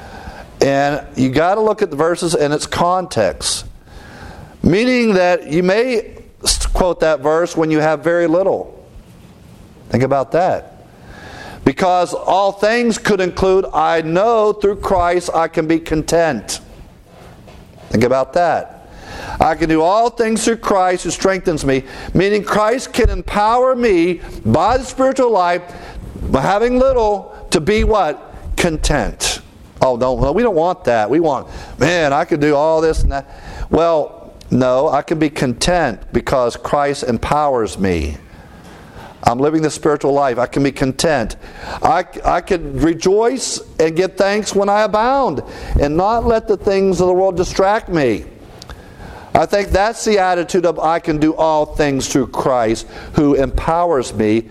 And you got to look at the verses in its context. Meaning that you may quote that verse when you have very little. Think about that. Because all things could include, I know through Christ I can be content. Think about that. I can do all things through Christ who strengthens me. Meaning Christ can empower me by the spiritual life, by having little, to be what? Content. Oh, no, we don't want that. We want, man, I could do all this and that. Well, no, I can be content because Christ empowers me. I'm living the spiritual life. I can be content. I, I can rejoice and give thanks when I abound and not let the things of the world distract me. I think that's the attitude of I can do all things through Christ who empowers me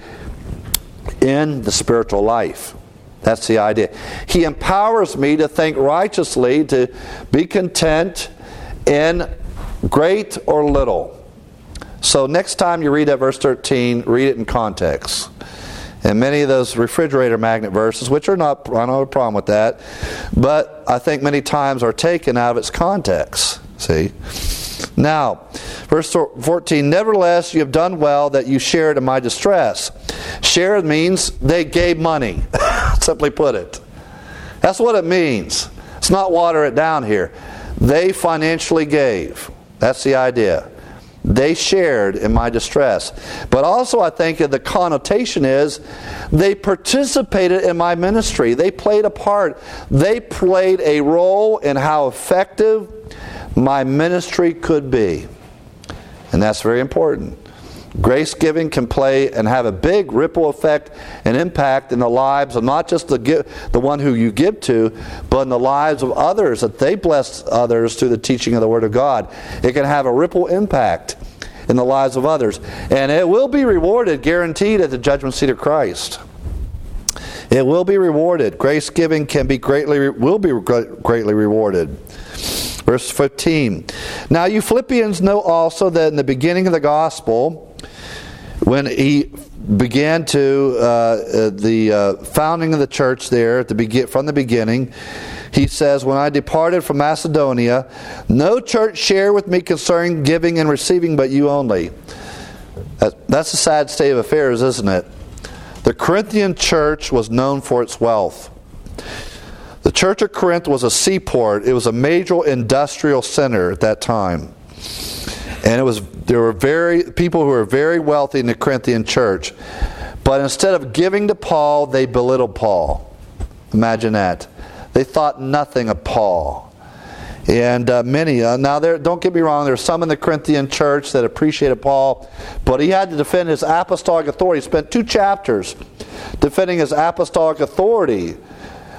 in the spiritual life. That's the idea. He empowers me to think righteously, to be content in great or little. So next time you read that verse thirteen, read it in context. And many of those refrigerator magnet verses, which are not, I don't have a problem with that, but I think many times are taken out of its context. See? Now, verse fourteen, nevertheless you have done well that you shared in my distress. Share means they gave money, simply put it. That's what it means. It's not water it down here. They financially gave. That's the idea. They shared in my distress. But also I think the connotation is they participated in my ministry. They played a part. They played a role in how effective my ministry could be. And that's very important. Grace giving can play and have a big ripple effect and impact in the lives of not just the give, the one who you give to, but in the lives of others, that they bless others through the teaching of the Word of God. It can have a ripple impact in the lives of others. And it will be rewarded, guaranteed, at the judgment seat of Christ. It will be rewarded. Grace giving can be greatly will be greatly rewarded. Verse fifteen. Now you Philippians know also that in the beginning of the gospel, when he began to uh, the uh, founding of the church there at the be- from the beginning, he says, when I departed from Macedonia, no church shared with me concerning giving and receiving, but you only. That, that's a sad state of affairs, isn't it? The Corinthian church was known for its wealth. The church of Corinth was a seaport. It was a major industrial center at that time. And it was there were very people who were very wealthy in the Corinthian church. But instead of giving to Paul, they belittled Paul. Imagine that. They thought nothing of Paul. And uh, many, uh, now there, don't get me wrong, there's some in the Corinthian church that appreciated Paul, but he had to defend his apostolic authority. He spent two chapters defending his apostolic authority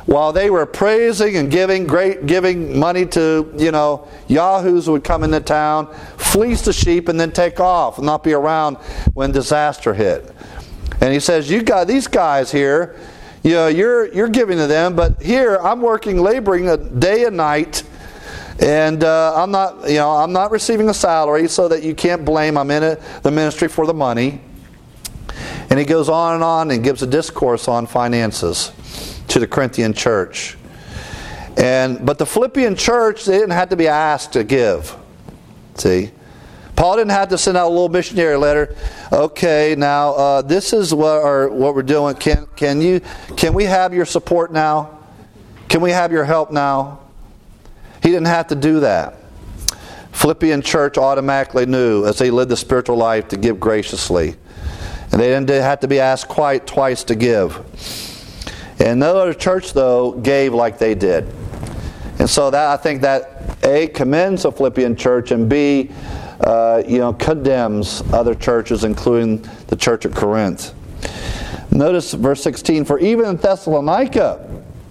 while they were praising and giving great giving money to, you know, yahoos who would come into town, fleece the sheep, and then take off and not be around when disaster hit. And he says, you got these guys here, you know, you're you're giving to them, but here I'm working, laboring a day and night, and uh, I'm not, you know, I'm not receiving a salary, so that you can't blame I'm in it, the ministry for the money. And he goes on and on and gives a discourse on finances to the Corinthian church. And but the Philippian church, they didn't have to be asked to give. See? Paul didn't have to send out a little missionary letter. Okay, now uh, this is what our, what we're doing. Can can you can we have your support now? Can we have your help now? He didn't have to do that. Philippian church automatically knew, as they lived the spiritual life, to give graciously. And they didn't have to be asked quite twice to give. And no other church, though, gave like they did. And so that I think that A, commends the Philippian church, and B, uh, you know, condemns other churches, including the church at Corinth. Notice verse sixteen, for even in Thessalonica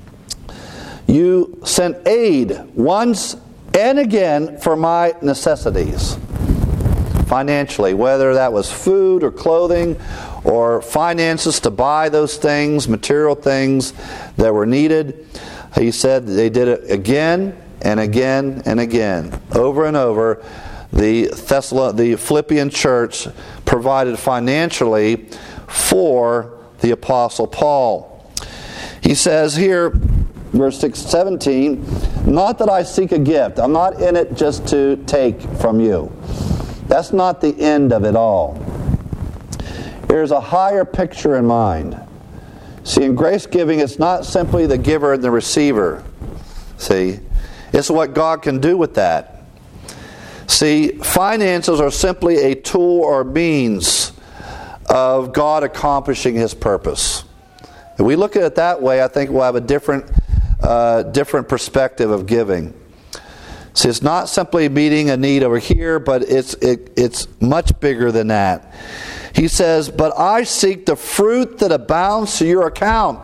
you sent aid once and again for my necessities. Financially, whether that was food or clothing or finances to buy those things, material things that were needed. He said they did it again and again and again. Over and over, the Thessalon- the Philippian church provided financially for the Apostle Paul. He says here, verse six, seventeen, not that I seek a gift. I'm not in it just to take from you. That's not the end of it all. There's a higher picture in mind. See, in grace giving, it's not simply the giver and the receiver. See, it's what God can do with that. See, finances are simply a tool or means of God accomplishing His purpose. If we look at it that way, I think we'll have a different, uh, different perspective of giving. See, it's not simply meeting a need over here, but it's it, it's much bigger than that. He says, but I seek the fruit that abounds to your account.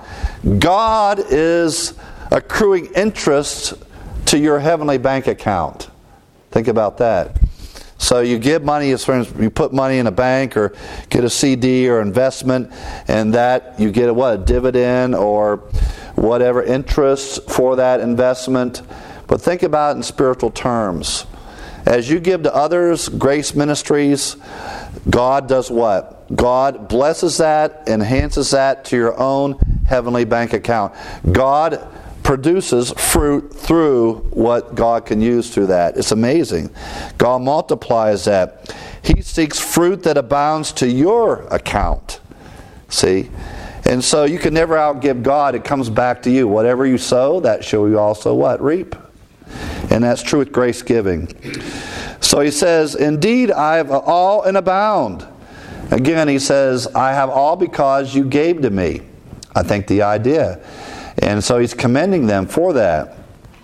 God is accruing interest to your heavenly bank account. Think about that. So you give money, as far as you put money in a bank or get a C D or investment, and that you get a, what, a dividend or whatever interest for that investment. But think about it in spiritual terms. As you give to others, grace ministries, God does what? God blesses that, enhances that to your own heavenly bank account. God produces fruit through what God can use through that. It's amazing. God multiplies that. He seeks fruit that abounds to your account. See? And so you can never outgive God. It comes back to you. Whatever you sow, that shall you also what? Reap. And that's true with grace giving. So he says, indeed, I have all and abound. Again, he says, I have all because you gave to me. I think the idea. And so he's commending them for that.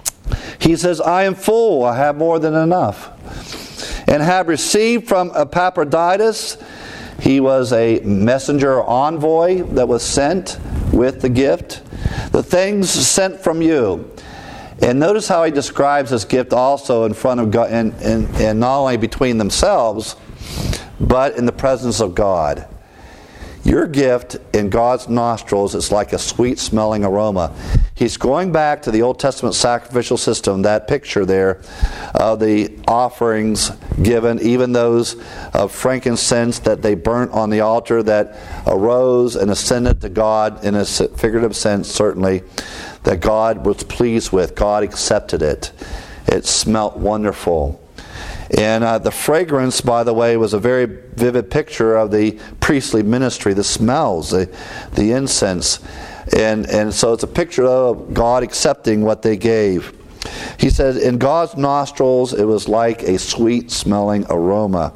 He says, I am full, I have more than enough. And have received from Epaphroditus, he was a messenger or envoy that was sent with the gift, the things sent from you. And notice how he describes this gift also in front of God, and, and, and not only between themselves, but in the presence of God. Your gift in God's nostrils is like a sweet-smelling aroma. He's going back to the Old Testament sacrificial system, that picture there of the offerings given, even those of frankincense that they burnt on the altar that arose and ascended to God in a figurative sense, certainly, that God was pleased with. God accepted it. It smelt wonderful. And uh, the fragrance, by the way, was a very vivid picture of the priestly ministry, the smells, the, the incense. And, and so it's a picture of God accepting what they gave. He said, in God's nostrils, it was like a sweet-smelling aroma.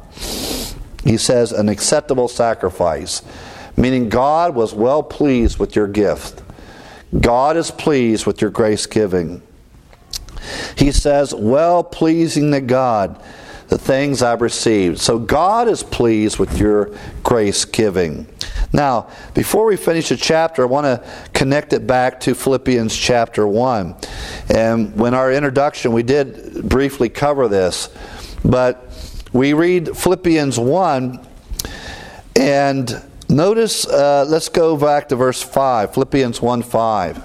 He says, an acceptable sacrifice, meaning God was well pleased with your gift. God is pleased with your grace giving. He says, well pleasing to God. the things I've received. So God is pleased with your grace giving. Now, before we finish the chapter, I want to connect it back to Philippians chapter one. And when our introduction, we did briefly cover this. But we read Philippians one, and notice, uh, let's go back to verse five, Philippians one five.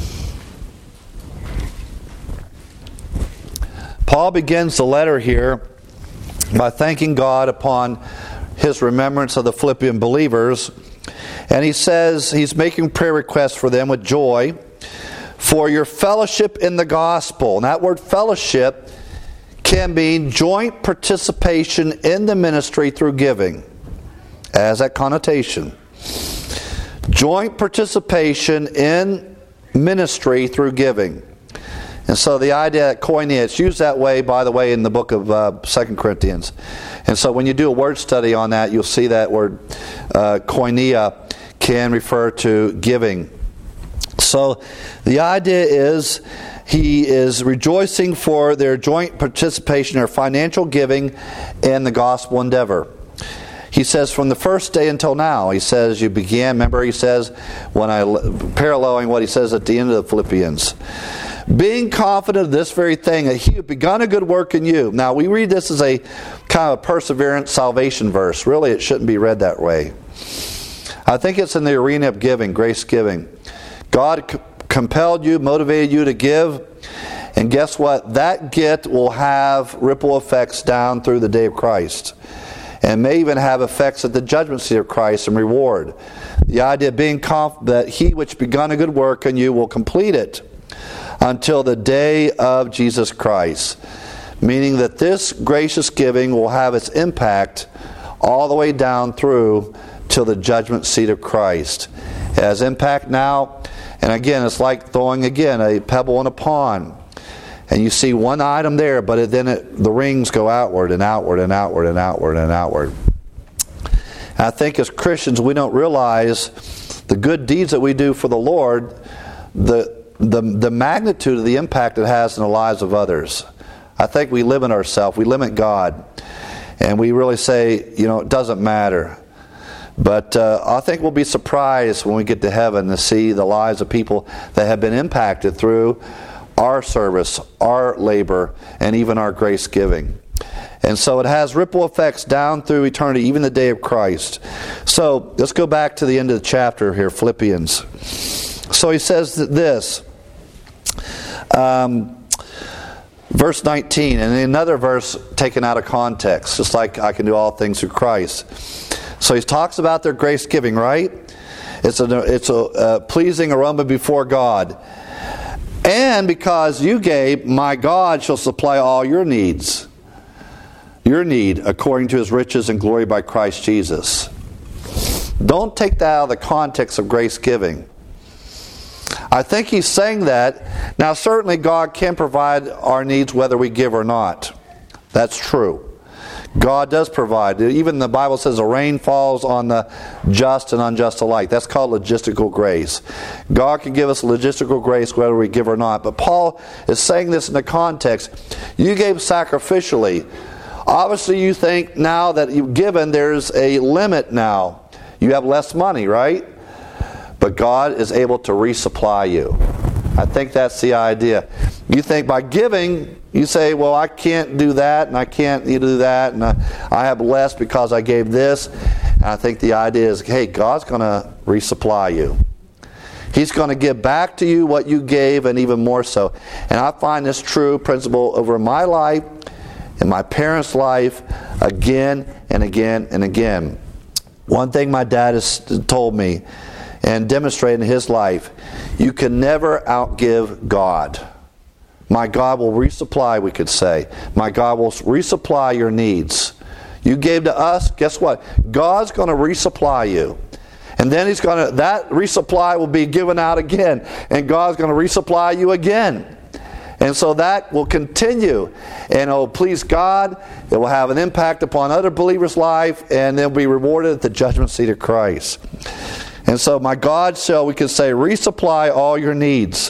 Paul begins the letter here by thanking God upon his remembrance of the Philippian believers. And he says he's making prayer requests for them with joy for your fellowship in the gospel. And that word fellowship can mean joint participation in the ministry through giving. It has that connotation. Joint participation in ministry through giving. And so the idea that koinonia, it's used that way, by the way, in the book of uh, Second Corinthians. And so when you do a word study on that, you'll see that word uh, koinonia can refer to giving. So the idea is he is rejoicing for their joint participation or financial giving in the gospel endeavor. He says from the first day until now, he says you began, remember he says, when I paralleling what he says at the end of the Philippians, being confident of this very thing, that he had begun a good work in you. Now we read this as a kind of a perseverance salvation verse. Really it shouldn't be read that way. I think it's in the arena of giving, grace giving. God c- compelled you, motivated you to give, and guess what? That gift will have ripple effects down through the day of Christ, and may even have effects at the judgment seat of Christ and reward. The idea of being confident that he which begun a good work in you will complete it until the day of Jesus Christ. Meaning that this gracious giving will have its impact all the way down through till the judgment seat of Christ. It has impact now, and again, it's like throwing again a pebble in a pond. And you see one item there, but it, then it, the rings go outward and outward and outward and outward and outward. And I think as Christians, we don't realize the good deeds that we do for the Lord, the The, the magnitude of the impact it has in the lives of others. I think we limit ourselves. We limit God. And we really say, you know, it doesn't matter. But uh, I think we'll be surprised when we get to heaven to see the lives of people that have been impacted through our service, our labor, and even our grace giving. And so it has ripple effects down through eternity, even the day of Christ. So let's go back to the end of the chapter here, Philippians. So he says this, um, verse nineteen, and another verse taken out of context, just like I can do all things through Christ. So he talks about their grace giving, right? It's a, it's a uh, pleasing aroma before God. And because you gave, my God shall supply all your needs. Your need according to his riches and glory by Christ Jesus. Don't take that out of the context of grace giving. I think he's saying that. Now certainly God can provide our needs whether we give or not. That's true. God does provide. Even the Bible says the rain falls on the just and unjust alike. That's called logistical grace. God can give us logistical grace whether we give or not. But Paul is saying this in the context. You gave sacrificially. Obviously you think now that you've given, there's a limit now. You have less money, right? But God is able to resupply you. I think that's the idea. You think by giving, you say, well, I can't do that, and I can't do that, and I, I have less because I gave this. And I think the idea is, hey, God's going to resupply you. He's going to give back to you what you gave, and even more so. And I find this true principle over my life, in my parents' life, again and again and again. One thing my dad has told me, and demonstrated in his life, you can never outgive God. My God will resupply, we could say. My God will resupply your needs. You gave to us, guess what? God's going to resupply you. And then he's going to, that resupply will be given out again. And God's going to resupply you again. And so that will continue. And it will please God. It will have an impact upon other believers' life. And they'll be rewarded at the judgment seat of Christ. And so my God shall, we could say, resupply all your needs.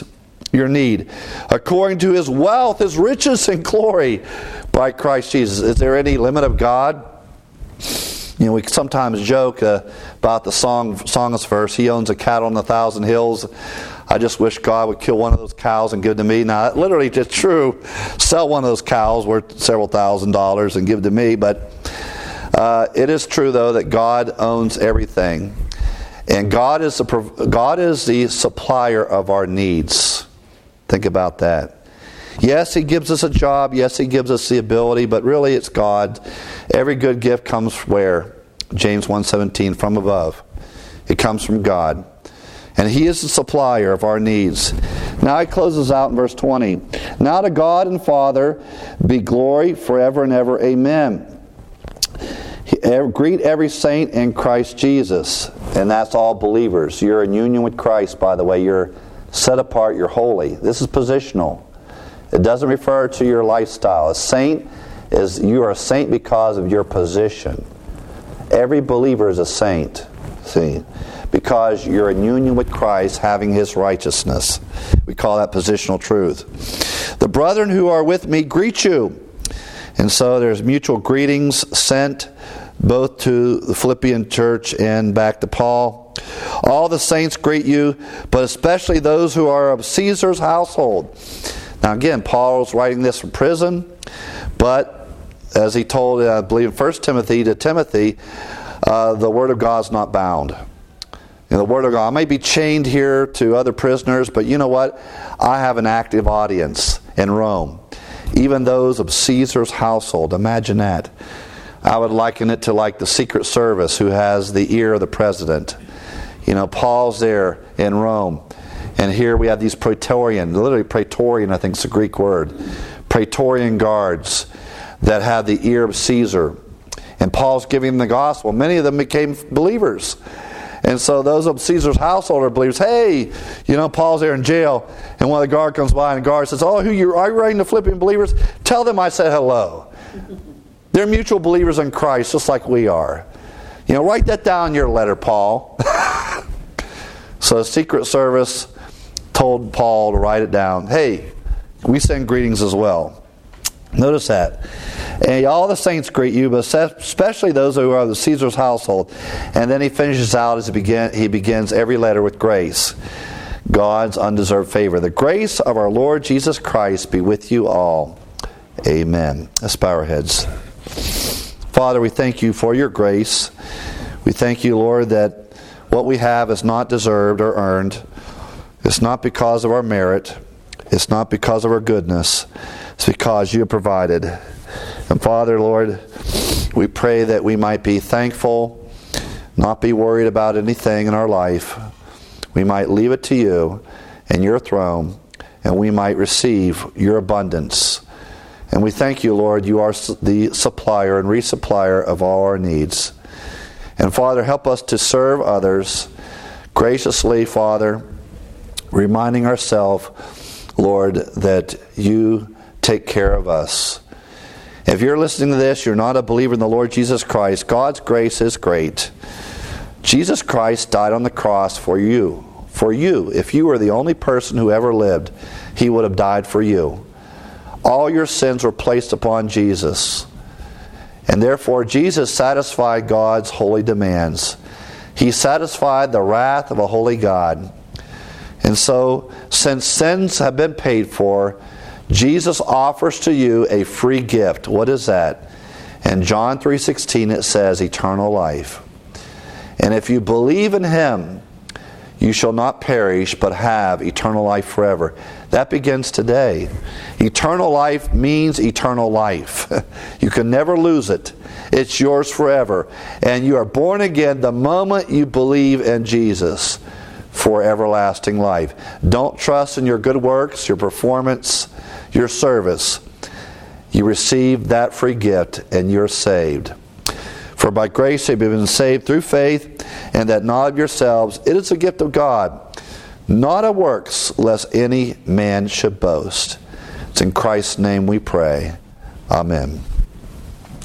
your need. According to his wealth, his riches and glory by Christ Jesus. Is there any limit of God? You know, we sometimes joke uh, about the song, song's verse, he owns a cattle on a thousand hills. I just wish God would kill one of those cows and give to me. Now, literally, it's true. Sell one of those cows worth several thousand dollars and give to me. But uh, it is true, though, that God owns everything. And God is, the, God is the supplier of our needs. Think about that. Yes, he gives us a job. Yes, he gives us the ability. But really, it's God. Every good gift comes where? James one seventeen, from above. It comes from God. And he is the supplier of our needs. Now he closes out in verse twenty. Now to God and Father be glory forever and ever. Amen. Greet every saint in Christ Jesus. And that's all believers. You're in union with Christ, by the way. You're set apart. You're holy. This is positional. It doesn't refer to your lifestyle. A saint is, you are a saint because of your position. Every believer is a saint. See? Because you're in union with Christ, having his righteousness. We call that positional truth. The brethren who are with me greet you. And so there's mutual greetings sent both to the Philippian church and back to Paul. All the saints greet you, but especially those who are of Caesar's household. Now again, Paul's writing this from prison, but as he told, I believe in First Timothy to Timothy, uh, the word of God is not bound. You know, the word of God, I may be chained here to other prisoners, but you know what? I have an active audience in Rome. Even those of Caesar's household. Imagine that. I would liken it to like the Secret Service who has the ear of the president. You know, Paul's there in Rome. And here we have these Praetorian, literally Praetorian, I think is the Greek word. Praetorian guards that have the ear of Caesar. And Paul's giving them the gospel. Many of them became believers. And so those of Caesar's household are believers. Hey, you know, Paul's there in jail, and one of the guard comes by, and the guard says, oh, who you, are you writing to Philippian believers? Tell them I said hello. They're mutual believers in Christ, just like we are. You know, write that down in your letter, Paul. So the Secret Service told Paul to write it down. Hey, we send greetings as well. Notice that. And all the saints greet you, but especially those who are of the Caesar's household. And then he finishes out as he, begin, he begins every letter with grace. God's undeserved favor. The grace of our Lord Jesus Christ be with you all. Amen. Let's bow our heads. Father, we thank you for your grace. We thank you, Lord, that what we have is not deserved or earned. It's not because of our merit. It's not because of our goodness. It's because you have provided. And Father, Lord, we pray that we might be thankful, not be worried about anything in our life. We might leave it to you and your throne, and we might receive your abundance. And we thank you, Lord, you are the supplier and resupplier of all our needs. And Father, help us to serve others graciously, Father, reminding ourselves, Lord, that you take care of us. If you're listening to this, you're not a believer in the Lord Jesus Christ, God's grace is great. Jesus Christ died on the cross for you. For you. If you were the only person who ever lived, he would have died for you. All your sins were placed upon Jesus. And therefore, Jesus satisfied God's holy demands. He satisfied the wrath of a holy God. And so, since sins have been paid for, Jesus offers to you a free gift. What is that? In John three sixteen it says eternal life. And if you believe in him, you shall not perish but have eternal life forever. That begins today. Eternal life means eternal life. You can never lose it. It's yours forever. And you are born again the moment you believe in Jesus for everlasting life. Don't trust in your good works, your performance, your service. You receive that free gift and you're saved. For by grace you have been saved through faith, and that not of yourselves. It is a gift of God, not of works, lest any man should boast. It's in Christ's name we pray. Amen.